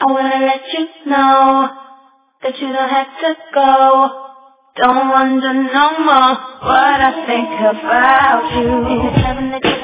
wanna let you know that you don't have to go. Don't wonder no more what I think about you. Is it heaven that